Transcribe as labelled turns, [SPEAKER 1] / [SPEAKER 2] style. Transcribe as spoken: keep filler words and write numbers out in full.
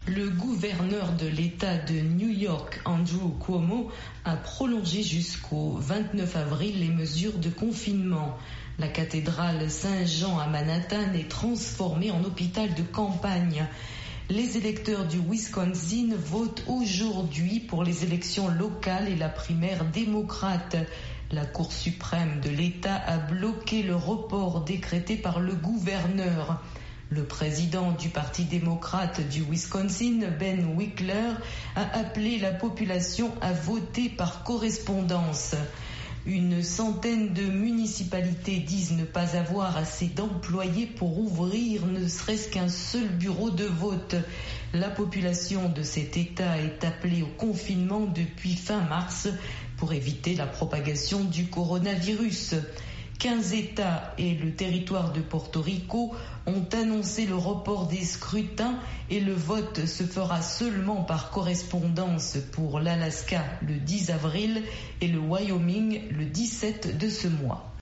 [SPEAKER 1] Le gouverneur de l'État de New York, Andrew Cuomo, a prolongé jusqu'au vingt-neuf avril les mesures de confinement. La cathédrale Saint-Jean à Manhattan est transformée en hôpital de campagne. Les électeurs du Wisconsin votent aujourd'hui pour les élections locales et la primaire démocrate. La Cour suprême de l'État a bloqué le report décrété par le gouverneur. Le président du Parti démocrate du Wisconsin, Ben Wickler, a appelé la population à voter par correspondance. Une centaine de municipalités disent ne pas avoir assez d'employés pour ouvrir ne serait-ce qu'un seul bureau de vote. La population de cet État est appelée au confinement depuis fin mars pour éviter la propagation du coronavirus. quinze États et le territoire de Porto Rico ont annoncé le report des scrutins et le vote se fera seulement par correspondance pour l'Alaska le dix avril et le Wyoming le dix-sept de ce mois.